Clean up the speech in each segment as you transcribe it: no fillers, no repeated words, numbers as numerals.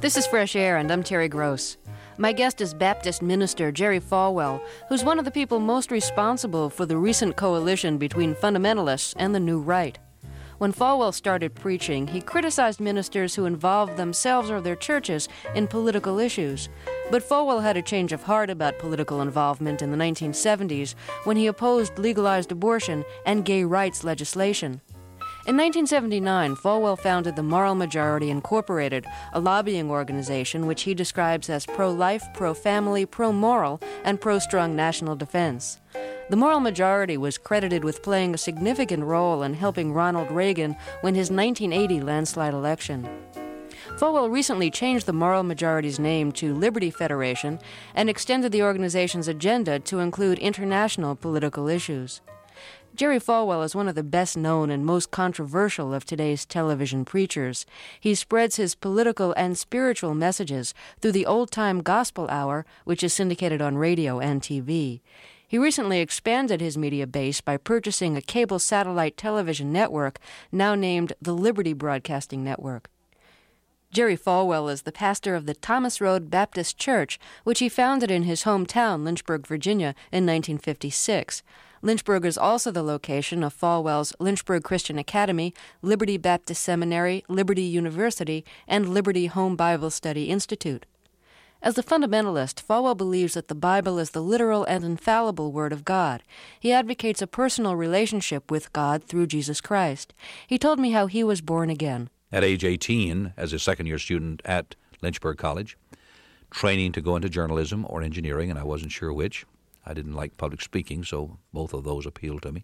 This is Fresh Air, and I'm Terry Gross. My guest is Baptist minister Jerry Falwell, who's one of the people most responsible for the recent coalition between fundamentalists and the New Right. When Falwell started preaching, he criticized ministers who involved themselves or their churches in political issues. But Falwell had a change of heart about political involvement in the 1970s when he opposed legalized abortion and gay rights legislation. In 1979, Falwell founded the Moral Majority Incorporated, a lobbying organization which he describes as pro-life, pro-family, pro-moral, and pro-strong national defense. The Moral Majority was credited with playing a significant role in helping Ronald Reagan win his 1980 landslide election. Falwell recently changed the Moral Majority's name to Liberty Federation and extended the organization's agenda to include international political issues. Jerry Falwell is one of the best-known and most controversial of today's television preachers. He spreads his political and spiritual messages through the Old-Time Gospel Hour, which is syndicated on radio and TV. He recently expanded his media base by purchasing a cable satellite television network now named the Liberty Broadcasting Network. Jerry Falwell is the pastor of the Thomas Road Baptist Church, which he founded in his hometown, Lynchburg, Virginia, in 1956. Lynchburg is also the location of Falwell's Lynchburg Christian Academy, Liberty Baptist Seminary, Liberty University, and Liberty Home Bible Study Institute. As a fundamentalist, Falwell believes that the Bible is the literal and infallible Word of God. He advocates a personal relationship with God through Jesus Christ. He told me how he was born again. At age 18, as a second-year student at Lynchburg College, training to go into journalism or engineering, and I wasn't sure which. I didn't like public speaking, so both of those appealed to me.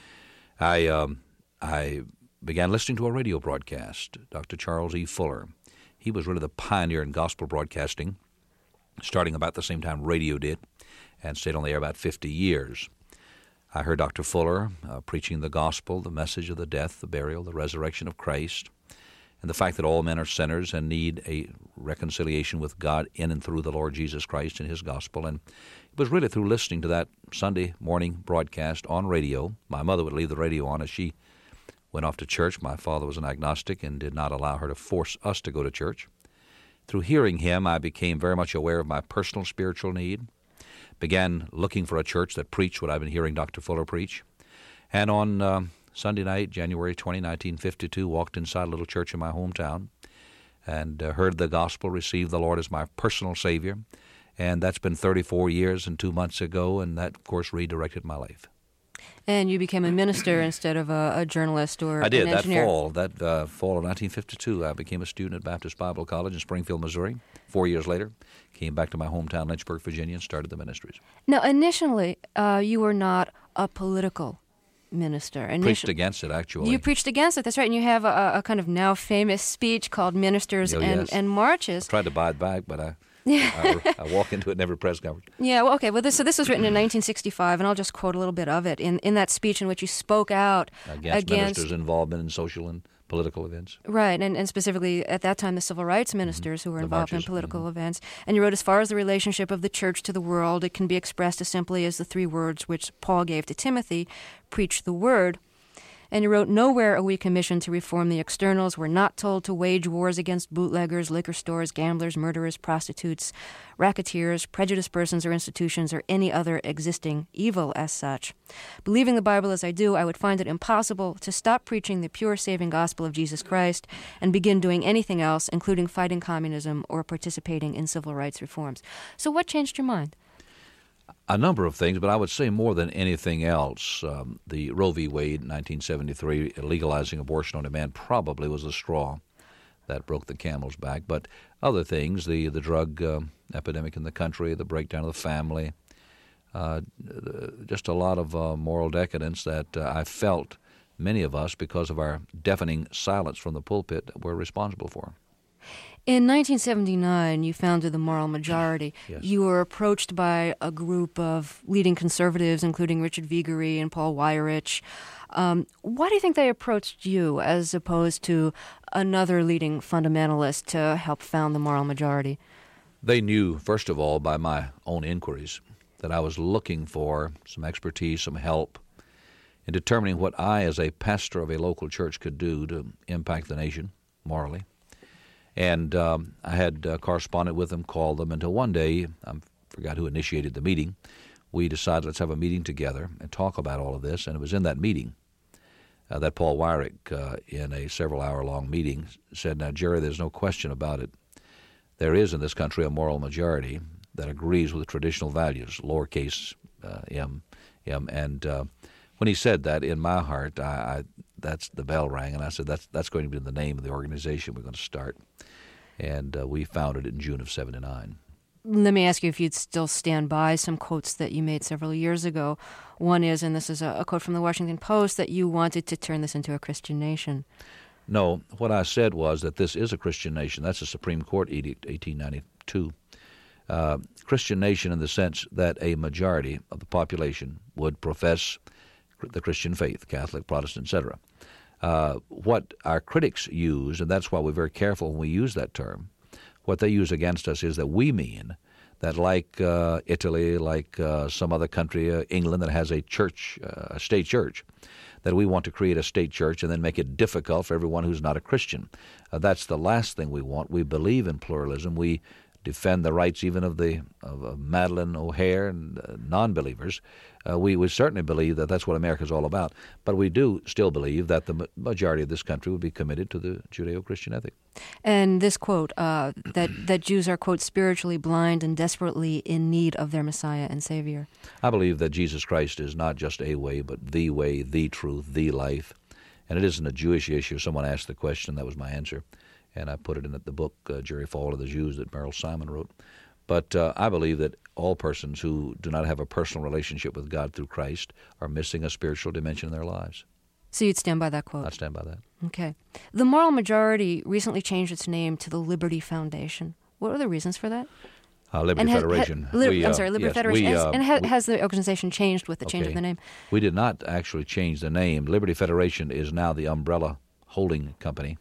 I began listening to a radio broadcast, Dr. Charles E. Fuller. He was really the pioneer in gospel broadcasting, starting about the same time radio did, and stayed on the air about 50 years. I heard Dr. Fuller preaching the gospel, the message of the death, the burial, the resurrection of Christ, and the fact that all men are sinners and need a reconciliation with God in and through the Lord Jesus Christ and His gospel. And it was really through listening to that Sunday morning broadcast on radio. My mother would leave the radio on as she went off to church. My father was an agnostic and did not allow her to force us to go to church. Through hearing him, I became very much aware of my personal spiritual need, began looking for a church that preached what I've been hearing Dr. Fuller preach. And on Sunday night, January 20, 1952, walked inside a little church in my hometown and heard the gospel, received the Lord as my personal Savior. And that's been 34 years and 2 months ago, and that, of course, redirected my life. And you became a minister instead of a journalist or I did. An engineer. That fall of 1952, I became a student at Baptist Bible College in Springfield, Missouri. 4 years later, came back to my hometown, Lynchburg, Virginia, and started the ministries. Now, initially, you were not a political minister. Preached against it, actually. You preached against it, that's right. And you have a kind of now famous speech called Ministers and Marches. I tried to buy it back, but I walk into it in every press conference. Yeah, well, okay. Well, this was written in 1965, and I'll just quote a little bit of it. In that speech in which you spoke out against ministers' involvement in social and political events. Right, and specifically at that time the civil rights ministers who were involved in political events. And you wrote, as far as the relationship of the church to the world, it can be expressed as simply as the three words which Paul gave to Timothy, preach the word. And you wrote, nowhere are we commissioned to reform the externals. We're not told to wage wars against bootleggers, liquor stores, gamblers, murderers, prostitutes, racketeers, prejudiced persons or institutions, or any other existing evil as such. Believing the Bible as I do, I would find it impossible to stop preaching the pure saving gospel of Jesus Christ and begin doing anything else, including fighting communism or participating in civil rights reforms. So what changed your mind? A number of things, but I would say more than anything else, the Roe v. Wade in 1973, legalizing abortion on demand, probably was the straw that broke the camel's back. But other things, the drug epidemic in the country, the breakdown of the family, just a lot of moral decadence that I felt many of us, because of our deafening silence from the pulpit, were responsible for. In 1979, you founded the Moral Majority. Yes. You were approached by a group of leading conservatives, including Richard Viguerie and Paul Weyrich. Why do you think they approached you as opposed to another leading fundamentalist to help found the Moral Majority? They knew, first of all, by my own inquiries, that I was looking for some expertise, some help in determining what I, as a pastor of a local church, could do to impact the nation morally. And I had corresponded with them, called them, until one day, I forgot who initiated the meeting, we decided let's have a meeting together and talk about all of this. And it was in that meeting that Paul Weyrich, in a several-hour-long meeting, said, "Now, Jerry, there's no question about it. There is in this country a moral majority that agrees with traditional values, lowercase m. And when he said that, in my heart, that's the bell rang, and I said, that's going to be the name of the organization we're going to start. And we founded it in June of '79. Let me ask you if you'd still stand by some quotes that you made several years ago. One is, and this is a quote from the Washington Post, that you wanted to turn this into a Christian nation. No, what I said was that this is a Christian nation. That's a Supreme Court edict, 1892. Christian nation in the sense that a majority of the population would profess the Christian faith, Catholic, Protestant, etc. What our critics use, and that's why we're very careful when we use that term, what they use against us is that we mean that like Italy, like some other country, England, that has a church, a state church, that we want to create a state church and then make it difficult for everyone who's not a Christian. That's the last thing we want. We believe in pluralism. We defend the rights even of Madeleine O'Hair and non-believers. We certainly believe that that's what America's all about. But we do still believe that the majority of this country would be committed to the Judeo-Christian ethic. And this quote, that Jews are, quote, spiritually blind and desperately in need of their Messiah and Savior. I believe that Jesus Christ is not just a way, but the truth, the life. And it isn't a Jewish issue. Someone asked the question, that was my answer. And I put it in the book, Jerry Falwell of the Jews, that Merrill Simon wrote. But I believe that all persons who do not have a personal relationship with God through Christ are missing a spiritual dimension in their lives. So you'd stand by that quote? I'd stand by that. Okay. The Moral Majority recently changed its name to the Liberty Foundation. What are the reasons for that? Liberty Federation. Liberty Federation. Has the organization changed with the change of the name? We did not actually change the name. Liberty Federation is now the umbrella holding company,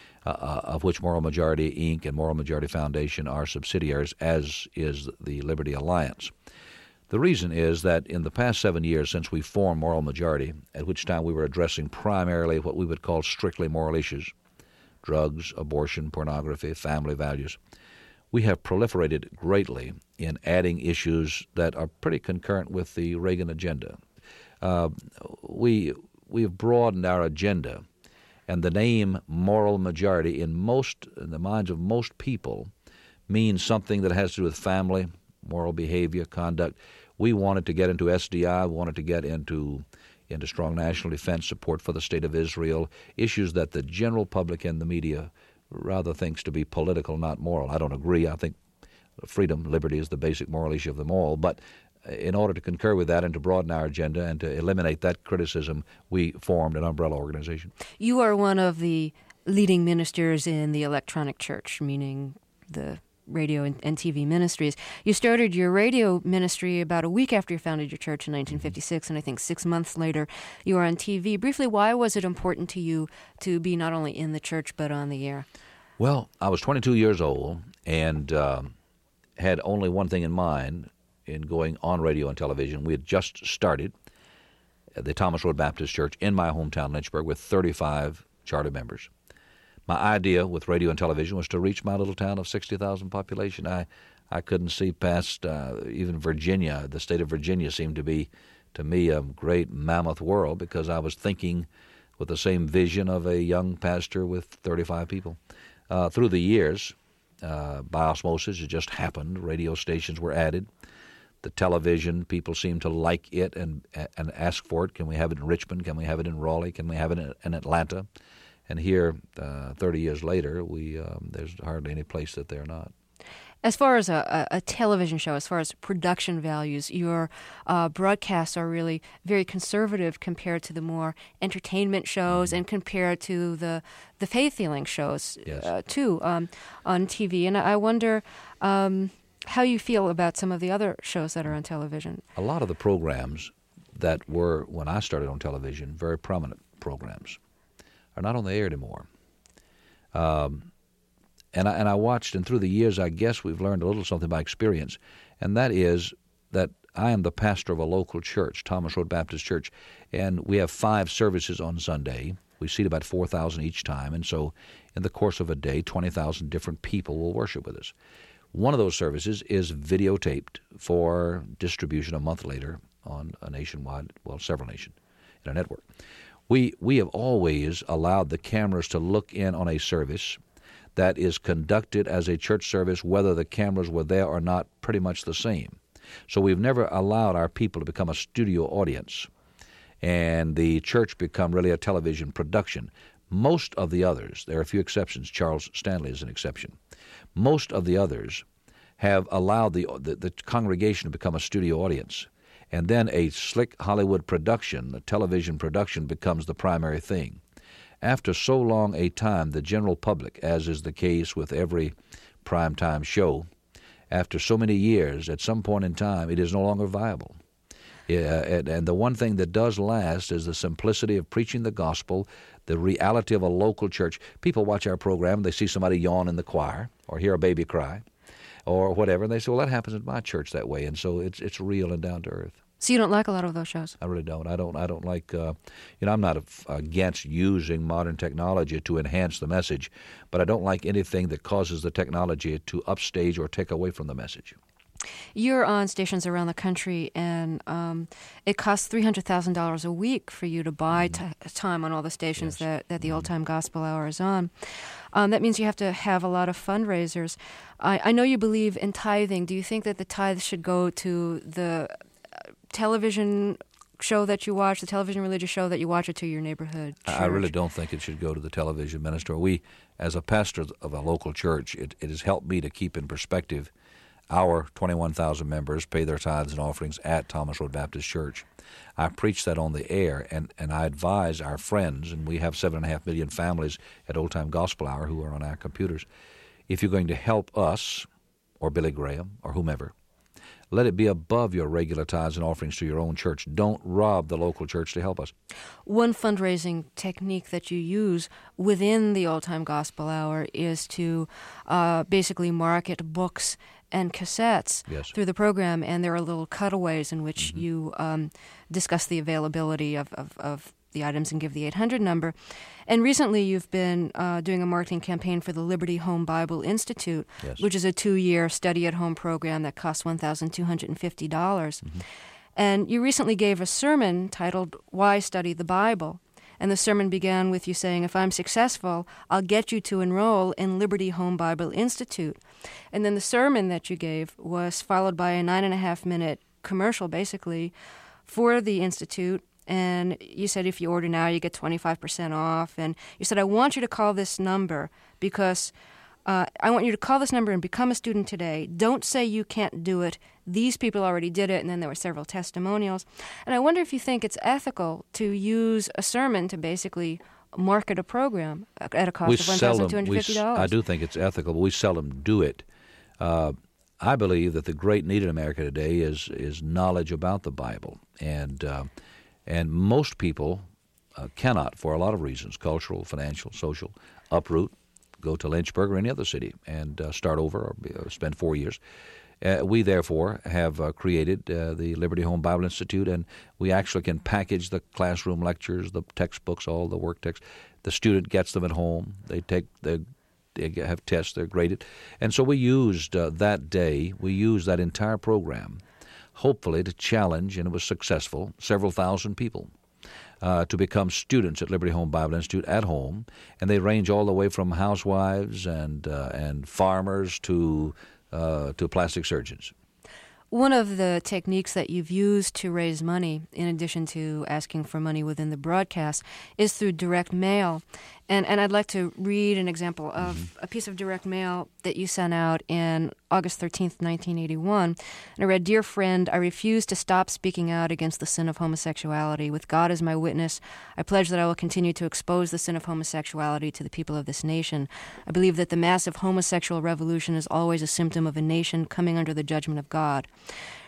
of which Moral Majority, Inc. and Moral Majority Foundation are subsidiaries, as is the Liberty Alliance. The reason is that in the past 7 years since we formed Moral Majority, at which time we were addressing primarily what we would call strictly moral issues, drugs, abortion, pornography, family values, we have proliferated greatly in adding issues that are pretty concurrent with the Reagan agenda. We have broadened our agenda. And the name Moral Majority in the minds of most people means something that has to do with family, moral behavior, conduct. We wanted to get into SDI, we wanted to get into strong national defense, support for the state of Israel, issues that the general public and the media rather thinks to be political, not moral. I don't agree. I think freedom, liberty is the basic moral issue of them all. But in order to concur with that and to broaden our agenda and to eliminate that criticism, we formed an umbrella organization. You are one of the leading ministers in the electronic church, meaning the radio and TV ministries. You started your radio ministry about a week after you founded your church in 1956, and I think 6 months later you were on TV. Briefly, why was it important to you to be not only in the church but on the air? Well, I was 22 years old and had only one thing in mind in going on radio and television. We had just started the Thomas Road Baptist Church in my hometown, Lynchburg, with 35 charter members. My idea with radio and television was to reach my little town of 60,000 population. I couldn't see past even Virginia. The state of Virginia seemed to be, to me, a great mammoth world because I was thinking with the same vision of a young pastor with 35 people. Through the years, by osmosis, it just happened. Radio stations were added. The television, people seem to like it and ask for it. Can we have it in Richmond? Can we have it in Raleigh? Can we have it in Atlanta? And here, 30 years later, there's hardly any place that they're not. As far as a television show, as far as production values, your broadcasts are really very conservative compared to the more entertainment shows and compared to the faith-healing shows, too, on TV. And I wonder how you feel about some of the other shows that are on television. A lot of the programs that were, when I started on television, very prominent programs, are not on the air anymore. And I watched, and through the years, I guess we've learned a little something by experience, and that is that I am the pastor of a local church, Thomas Road Baptist Church, and we have 5 services on Sunday. We seat about 4,000 each time, and so in the course of a day, 20,000 different people will worship with us. One of those services is videotaped for distribution a month later on a nationwide, well, several nations in a network. We have always allowed the cameras to look in on a service that is conducted as a church service, whether the cameras were there or not, pretty much the same. So we've never allowed our people to become a studio audience and the church become really a television production. Most of the others, there are a few exceptions, Charles Stanley is an exception, most of the others have allowed the congregation to become a studio audience. And then a slick Hollywood production, a television production, becomes the primary thing. After so long a time, the general public, as is the case with every primetime show, after so many years, at some point in time, it is no longer viable. And the one thing that does last is the simplicity of preaching the gospel, the reality of a local church. People watch our program, they see somebody yawn in the choir or hear a baby cry or whatever, and they say, well, that happens at my church that way. And so it's real and down to earth. So you don't like a lot of those shows? I really don't. I don't like, I'm not against using modern technology to enhance the message, but I don't like anything that causes the technology to upstage or take away from the message. You're on stations around the country, and it costs $300,000 a week for you to buy time on all the stations that the Old Time Gospel Hour is on. That means you have to have a lot of fundraisers. I know you believe in tithing. Do you think that the tithes should go to the television show that you watch, the television religious show that you watch, or to your neighborhood church? I really don't think it should go to the television minister. We, as a pastor of a local church, it has helped me to keep in perspective. Our 21,000 members pay their tithes and offerings at Thomas Road Baptist Church. I preach that on the air, and I advise our friends, and we have 7.5 million families at Old Time Gospel Hour who are on our computers. If you're going to help us, or Billy Graham, or whomever, let it be above your regular tithes and offerings to your own church. Don't rob the local church to help us. One fundraising technique that you use within the Old Time Gospel Hour is to basically market books and cassettes through the program, and there are little cutaways in which you discuss the availability of the items and give the 800 number. And recently you've been doing a marketing campaign for the Liberty Home Bible Institute, which is a 2-year study-at-home program that costs $1,250. And you recently gave a sermon titled, Why Study the Bible? And the sermon began with you saying, if I'm successful, I'll get you to enroll in Liberty Home Bible Institute. And then the sermon that you gave was followed by a 9.5-minute commercial, basically, for the Institute. And you said if you order now, you get 25% off. And you said, I want you to call this number because I want you to call this number and become a student today. Don't say you can't do it. These people already did it. And then there were several testimonials. And I wonder if you think it's ethical to use a sermon to basically market a program at a cost of $1,250. I do think it's ethical, but we seldom do it. I believe that the great need in America today is knowledge about the Bible. And most people cannot, for a lot of reasons, cultural, financial, social, uproot, go to Lynchburg or any other city and start over or spend 4 years. We, therefore, have created the Liberty Home Bible Institute, and we actually can package the classroom lectures, the textbooks, all the work texts. The student gets them at home. They have tests. They're graded. And so we used that day, we used that entire program, hopefully to challenge, and it was successful, several thousand people to become students at Liberty Home Bible Institute at home. And they range all the way from housewives and farmers to plastic surgeons. One of the techniques that you've used to raise money, in addition to asking for money within the broadcast, is through direct mail. And I'd like to read an example of a piece of direct mail that you sent out in August 13th, 1981. And I read, Dear friend, I refuse to stop speaking out against the sin of homosexuality. With God as my witness, I pledge that I will continue to expose the sin of homosexuality to the people of this nation. I believe that the massive homosexual revolution is always a symptom of a nation coming under the judgment of God.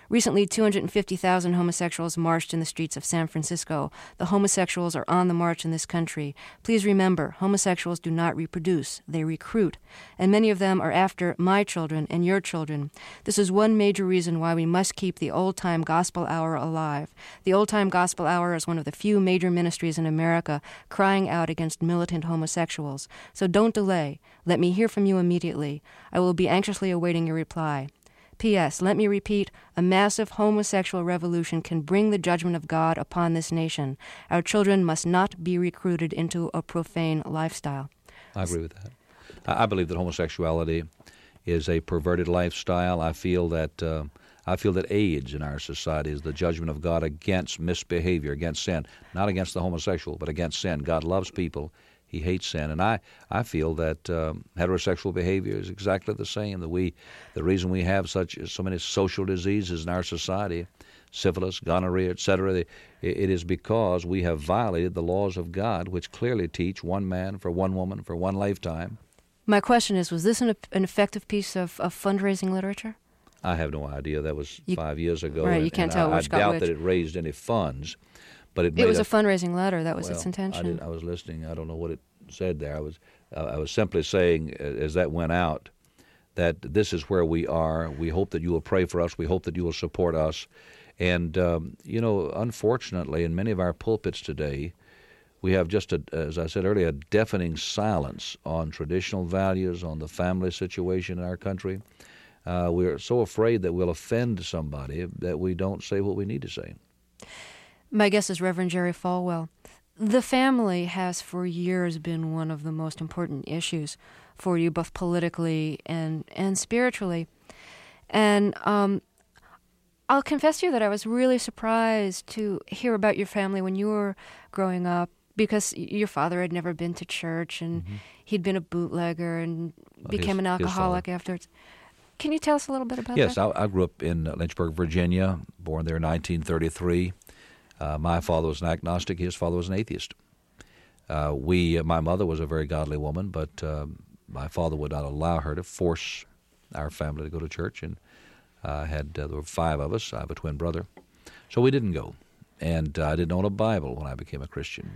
Recently, 250,000 homosexuals marched in the streets of San Francisco. The homosexuals are on the march in this country. Please remember, homosexuals do not reproduce. They recruit. And many of them are after my children and your children. This is one major reason why we must keep the Old-Time Gospel Hour alive. The Old-Time Gospel Hour is one of the few major ministries in America crying out against militant homosexuals. So don't delay. Let me hear from you immediately. I will be anxiously awaiting your reply. P.S. Let me repeat, a massive homosexual revolution can bring the judgment of God upon this nation. Our children must not be recruited into a profane lifestyle. I agree with that. I believe that homosexuality is a perverted lifestyle. I feel that AIDS in our society is the judgment of God against misbehavior, against sin, not against the homosexual, but against sin. God loves people. He hates sin, and I feel that heterosexual behavior is exactly the same. The reason we have so many social diseases in our society, syphilis, gonorrhea, etc., it is because we have violated the laws of God, which clearly teach one man for one woman for one lifetime. My question is, was this an effective piece of fundraising literature? I have no idea. That was 5 years ago. Right, you can't tell which got which. I doubt that it raised any funds. But it was a fundraising letter. That was its intention. I was listening. I don't know what it said there. I was simply saying, as that went out, that this is where we are. We hope that you will pray for us. We hope that you will support us. And, unfortunately, in many of our pulpits today, we have just, as I said earlier, a deafening silence on traditional values, on the family situation in our country. We're so afraid that we'll offend somebody that we don't say what we need to say. My guest is Reverend Jerry Falwell. The family has for years been one of the most important issues for you, both politically and spiritually. And I'll confess to you that I was really surprised to hear about your family when you were growing up, because your father had never been to church, and he'd been a bootlegger and became an alcoholic afterwards. Can you tell us a little bit about that? Yes, I grew up in Lynchburg, Virginia, born there in 1933. My father was an agnostic. His father was an atheist. My mother was a very godly woman, but my father would not allow her to force our family to go to church. And there were 5 of us. I have a twin brother. So we didn't go. And I didn't own a Bible when I became a Christian.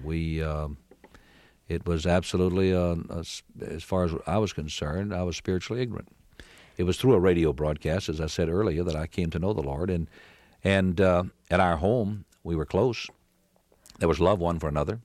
It was absolutely, as far as I was concerned, I was spiritually ignorant. It was through a radio broadcast, as I said earlier, that I came to know the Lord. And at our home, we were close. There was love one for another.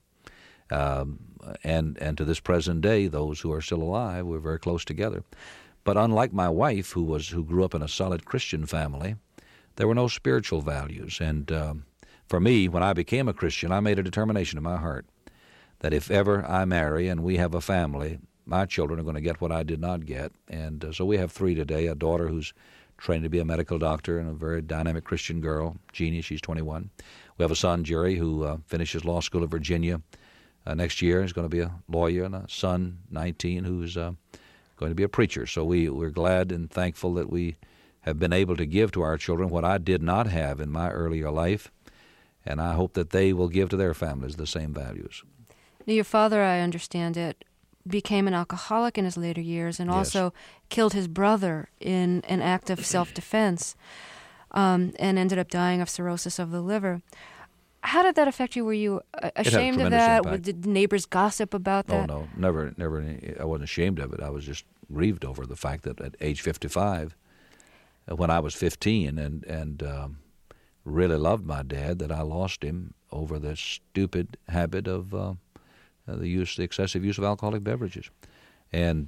And to this present day, those who are still alive, we're very close together. But unlike my wife, who grew up in a solid Christian family, there were no spiritual values. And for me, when I became a Christian, I made a determination in my heart that if ever I marry and we have a family, my children are going to get what I did not get. And so we have 3 today, a daughter who's trained to be a medical doctor and a very dynamic Christian girl, Jeannie, she's 21. We have a son, Jerry, who finishes law school at Virginia next year. He's going to be a lawyer, and a son, 19, who's going to be a preacher. So we're glad and thankful that we have been able to give to our children what I did not have in my earlier life, and I hope that they will give to their families the same values. Now, your father, I understand it, became an alcoholic in his later years and also killed his brother in an act of self-defense and ended up dying of cirrhosis of the liver. How did that affect you? Were you ashamed of that? Impact. Did neighbors gossip about that? Oh, no, never. I wasn't ashamed of it. I was just grieved over the fact that at age 55, when I was 15 and really loved my dad, that I lost him over the stupid habit of the excessive use of alcoholic beverages. And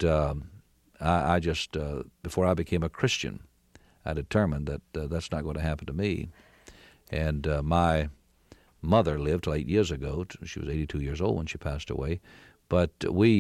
I just, before I became a Christian, I determined that that's not going to happen to me. And my mother lived till 8 years ago. She was 82 years old when she passed away. But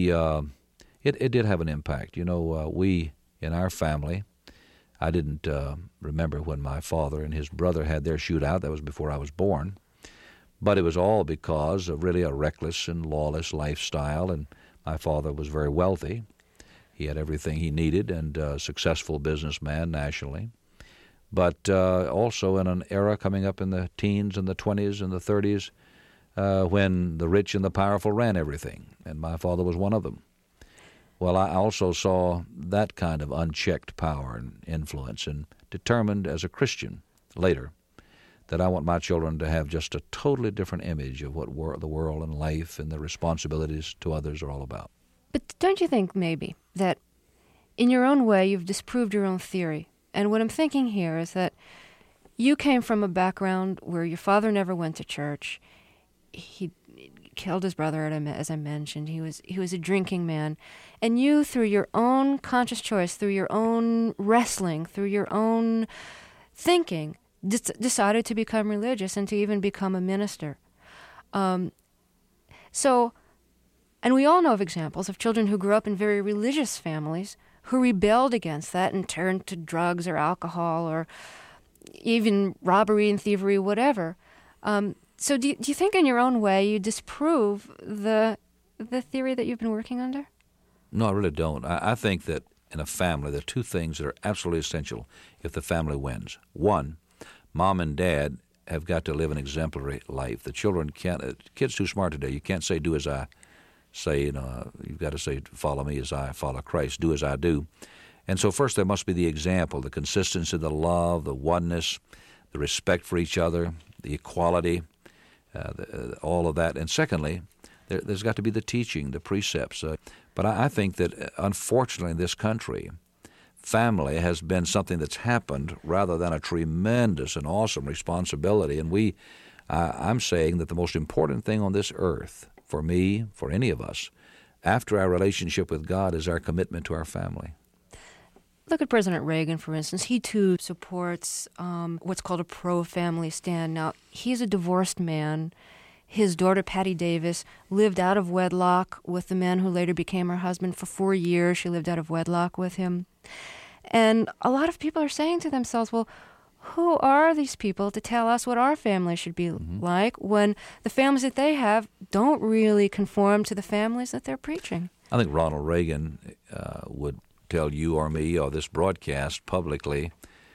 it did have an impact. We, in our family, I didn't remember when my father and his brother had their shootout. That was before I was born. But it was all because of really a reckless and lawless lifestyle, and my father was very wealthy. He had everything he needed and a successful businessman nationally. But also in an era coming up in the teens and the 20s and the 30s when the rich and the powerful ran everything, and my father was one of them. Well, I also saw that kind of unchecked power and influence and determined as a Christian, later, that I want my children to have just a totally different image of what the world and life and the responsibilities to others are all about. But don't you think maybe that in your own way you've disproved your own theory? And what I'm thinking here is that you came from a background where your father never went to church. He killed his brother, as I mentioned. He was a drinking man. And you, through your own conscious choice, through your own wrestling, through your own thinking, decided to become religious and to even become a minister. And we all know of examples of children who grew up in very religious families who rebelled against that and turned to drugs or alcohol or even robbery and thievery, whatever. So do you think in your own way you disprove the theory that you've been working under? No, I really don't. I think that in a family, there are two things that are absolutely essential if the family wins. One, mom and dad have got to live an exemplary life. The children can't. Kids too smart today. You can't say, do as I say. You've got to say, follow me as I follow Christ. Do as I do. And so first there must be the example, the consistency, the love, the oneness, the respect for each other, the equality, all of that. And secondly, there's got to be the teaching, the precepts. But I think that, unfortunately, in this country, family has been something that's happened rather than a tremendous and awesome responsibility. And I'm saying that the most important thing on this earth, for me, for any of us, after our relationship with God, is our commitment to our family. Look at President Reagan, for instance. He, too, supports what's called a pro-family stand. Now, he's a divorced man. His daughter, Patty Davis, lived out of wedlock with the man who later became her husband. For 4 years, she lived out of wedlock with him. And a lot of people are saying to themselves, well, who are these people to tell us what our family should be like when the families that they have don't really conform to the families that they're preaching? I think Ronald Reagan would tell you or me or this broadcast publicly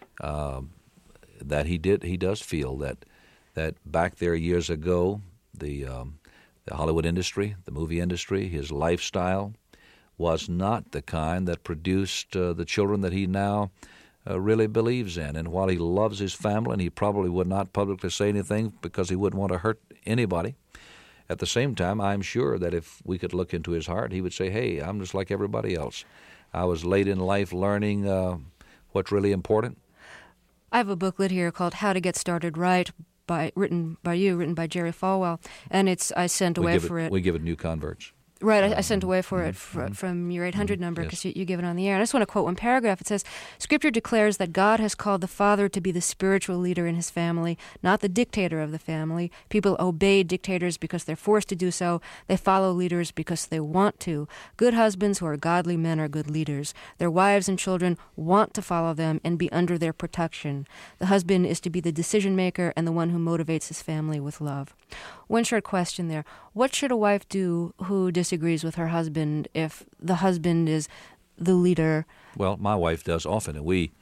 that he does feel that back there years ago, the Hollywood industry, the movie industry, his lifestyle was not the kind that produced the children that he now really believes in. And while he loves his family, and he probably would not publicly say anything because he wouldn't want to hurt anybody, at the same time, I'm sure that if we could look into his heart, he would say, hey, I'm just like everybody else. I was late in life learning what's really important. I have a booklet here called How to Get Started Right, written by Jerry Falwell, and I sent away for it. We give it new converts. Right, I sent away for it from your 800 number because you give it on the air. And I just want to quote one paragraph. It says, Scripture declares that God has called the father to be the spiritual leader in his family, not the dictator of the family. People obey dictators because they're forced to do so. They follow leaders because they want to. Good husbands who are godly men are good leaders. Their wives and children want to follow them and be under their protection. The husband is to be the decision maker and the one who motivates his family with love. One short question there. What should a wife do who disagrees with her husband if the husband is the leader? Well, my wife does often, and we've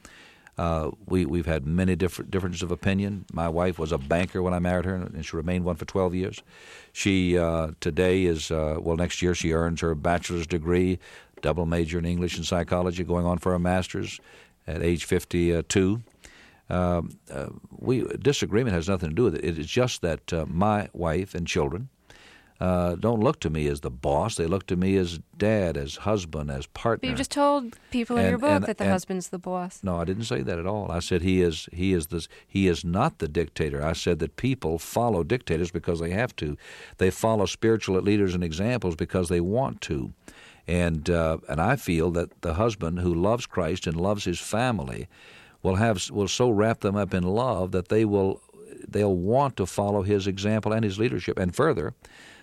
had many differences of opinion. My wife was a banker when I married her, and she remained one for 12 years. She today is, next year she earns her bachelor's degree, double major in English and psychology, going on for a master's at age 52. Disagreement has nothing to do with it. It is just that my wife and children don't look to me as the boss. They look to me as dad, as husband, as partner. But you just told people in your book that the husband's the boss. No, I didn't say that at all. I said he is not the dictator. I said that people follow dictators because they have to. They follow spiritual leaders and examples because they want to. And I feel that the husband who loves Christ and loves his family will so wrap them up in love that they'll want to follow his example and his leadership. And further,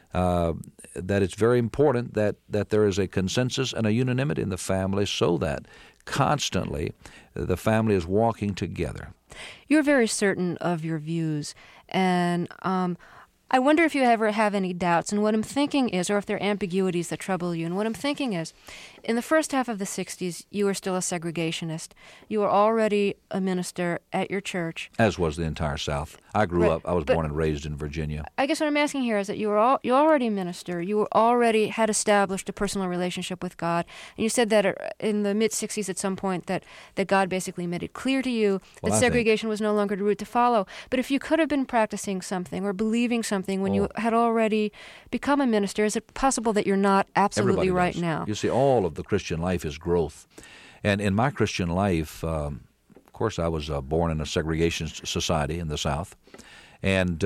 that it's very important that there is a consensus and a unanimity in the family so that constantly the family is walking together. You're very certain of your views, and I wonder if you ever have any doubts. And what I'm thinking is, or if there are ambiguities that trouble you, and what I'm thinking is, in the first half of the 60s, you were still a segregationist. You were already a minister at your church. As was the entire South. I grew Right, up. I was but- born and raised in Virginia. I guess what I'm asking here is that you already a minister. You were already had established a personal relationship with God, and you said that in the mid-'60s at some point that God basically made it clear to you that Well, I segregation was no longer the route to follow. But if you could have been practicing something or believing something when you had already become a minister, is it possible that you're not absolutely Everybody right does. now? You see, all of the Christian life is growth. And in my Christian life, of course, I was born in a segregation society in the South. And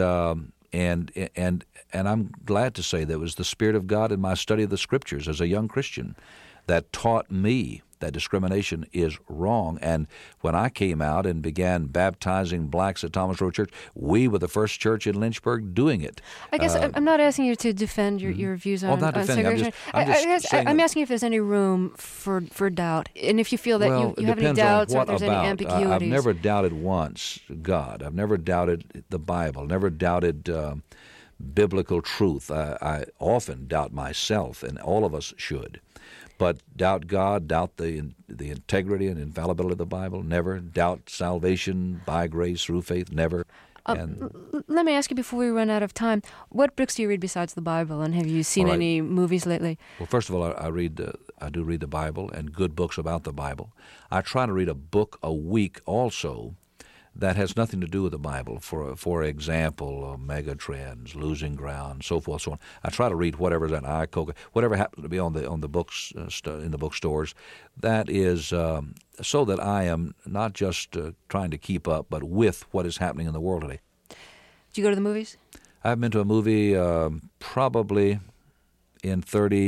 I'm glad to say that it was the Spirit of God in my study of the Scriptures as a young Christian that taught me that discrimination is wrong. And when I came out and began baptizing blacks at Thomas Road Church, we were the first church in Lynchburg doing it. I guess I'm not asking you to defend your views on, not on defending. segregation. I'm asking if there's any room for doubt, and if you feel that Well, you have it any depends on doubts or what if there's about. any ambiguities. I've never doubted once God. I've never doubted the Bible. Never doubted biblical truth. I often doubt myself, and all of us should. But doubt God, doubt the integrity and infallibility of the Bible, never. Doubt salvation by grace through faith, never. Let me ask you before we run out of time, what books do you read besides the Bible, and have you seen All right. any movies lately? Well, first of all, I do read the Bible and good books about the Bible. I try to read a book a week also that has nothing to do with the Bible. For example, Megatrends, Losing Ground, so forth, so on. I try to read whatever's in iCoca, whatever happens to be on the books in the bookstores. That is so that I am not just trying to keep up, but with what is happening in the world today. Do you go to the movies? I've been to a movie probably in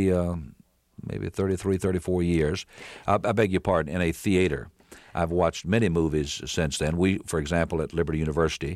33, 34 years. I beg your pardon, in a theater. I've watched many movies since then. We, for example, at Liberty University,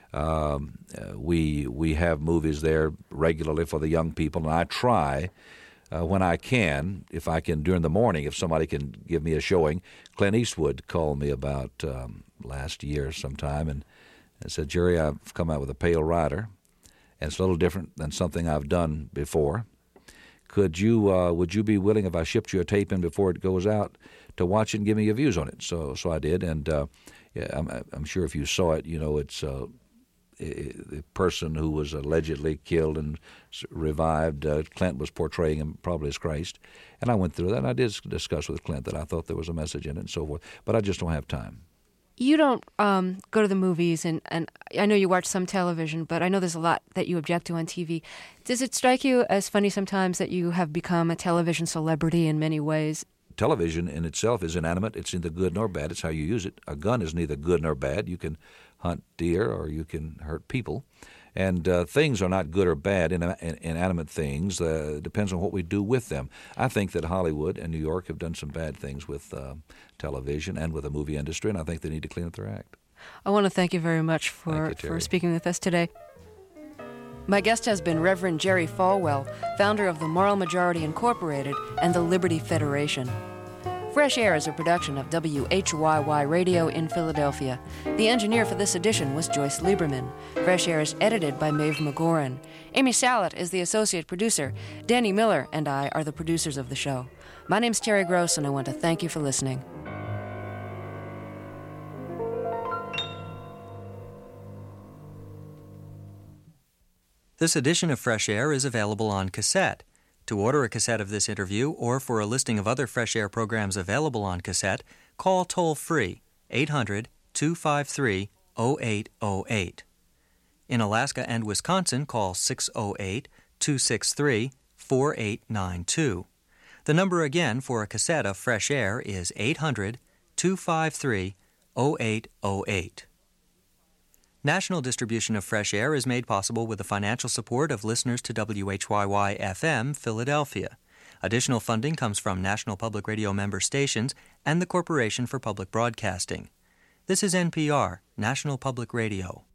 we have movies there regularly for the young people, and I try when I can, if I can during the morning, if somebody can give me a showing. Clint Eastwood called me about last year sometime and said, "Jerry, I've come out with A Pale Rider, and it's a little different than something I've done before. Would you be willing, if I shipped you a tape in before it goes out, to watch it and give me your views on it?" So I did, and I'm sure if you saw it, you know it's the person who was allegedly killed and revived. Clint was portraying him probably as Christ, and I went through that, and I did discuss with Clint that I thought there was a message in it and so forth, but I just don't have time. You don't go to the movies, and I know you watch some television, but I know there's a lot that you object to on TV. Does it strike you as funny sometimes that you have become a television celebrity in many ways? Television in itself is inanimate. It's neither good nor bad. It's how you use it. A gun is neither good nor bad. You can hunt deer or you can hurt people. And things are not good or bad, inanimate things. It depends on what we do with them. I think that Hollywood and New York have done some bad things with television and with the movie industry, and I think they need to clean up their act. I want to thank you very much for speaking with us today. My guest has been Reverend Jerry Falwell, founder of the Moral Majority Incorporated and the Liberty Federation. Fresh Air is a production of WHYY Radio in Philadelphia. The engineer for this edition was Joyce Lieberman. Fresh Air is edited by Maeve McGoran. Amy Sallet is the associate producer. Danny Miller and I are the producers of the show. My name's Terry Gross, and I want to thank you for listening. This edition of Fresh Air is available on cassette. To order a cassette of this interview or for a listing of other Fresh Air programs available on cassette, call toll-free 800-253-0808. In Alaska and Wisconsin, call 608-263-4892. The number again for a cassette of Fresh Air is 800-253-0808. National distribution of Fresh Air is made possible with the financial support of listeners to WHYY-FM, Philadelphia. Additional funding comes from National Public Radio member stations and the Corporation for Public Broadcasting. This is NPR, National Public Radio.